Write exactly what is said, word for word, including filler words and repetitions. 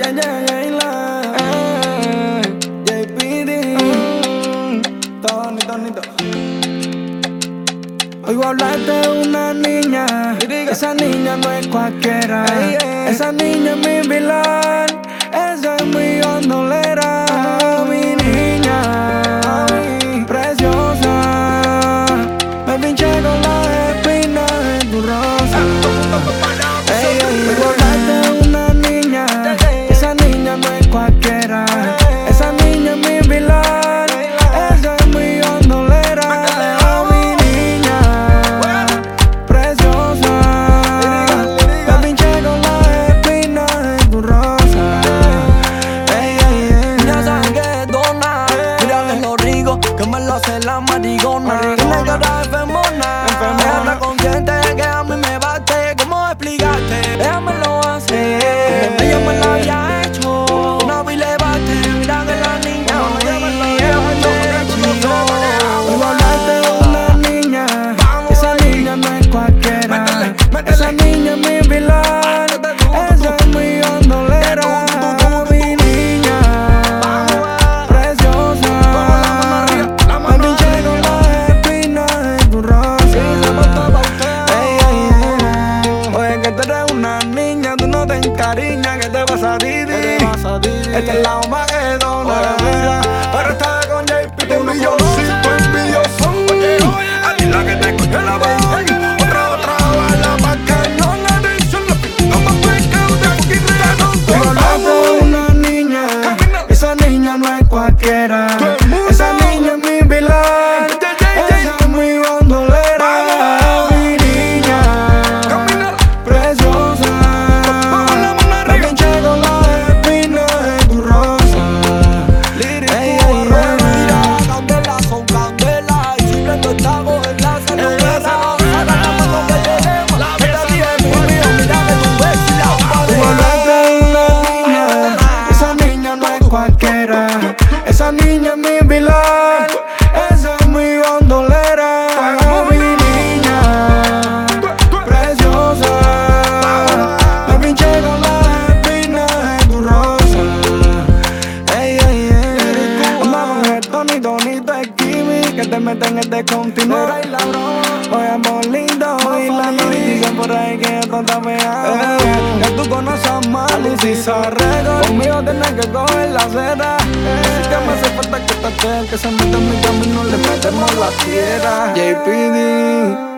yeah, yeah, yeah, eh, J P D, mm, Tony, Tony, Oigo hablar de una niña, esa niña no es cualquiera. Esa niña es mi vilán, esa es mi bandolera. Mi niña, preciosa, me pinché con las espinas de tu rosa. Oigo hablar de una niña, esa niña no es cualquiera. Esa niña es mi vilán, esa es mi bandolera. Que me lo hace la marigona, tiene cara de femona, enfermera consciente que a mí me bate. ¿Cómo explicarte? Ella me lo hace, como ella me lo había hecho. Una vi le bate, mira que la niña no lleva el hecho. Voy a hablarte de una niña, esa niña no es cualquiera. Esa niña es mi pilar, esa es mi bandolera. Mi niña, preciosa, me pinché con las espinas de tu rosa. Ey, ey, ey. Oye, que tú eres una niña, tú no te encariñas. ¿Qué te pasa, Didi? Este es la Maquedona, pero estaba con J P, envidiosito, envidioso. Oye, oye, a ti la que te cogió la voz. Otra, otra bala pa' que no le dicho la pinta más pescado de aquí de nosotros. Hablando de una niña, esa niña no es cualquiera. Esa niña es mi pilar, esa es mi bandolera. Mi niña, preciosa, me pinché con las espinas de tu rosa. Ey, ey, ey, mira, candela son candela, y si prendo el trago en la cenovela. La vida es mío, mira que tú ves y la padre. Esa niña no es cualquiera. Esa niña es mi pilar, esa es mi bandolera. Mi niña, preciosa, me pinché con las espinas de tu rosa. Ey, ey, ey. Andamos en el Tony, Tony, de Kimi, que te meten en el continuo. Oye, amor lindo, y la nariz dicen por ahí que es tonta me ama. Que tú conoces a Mali, si se arregla conmigo tienes que coger la acera. Así que me hace falta que te el que se mete en mi camino, le metemos la tierra. J P D.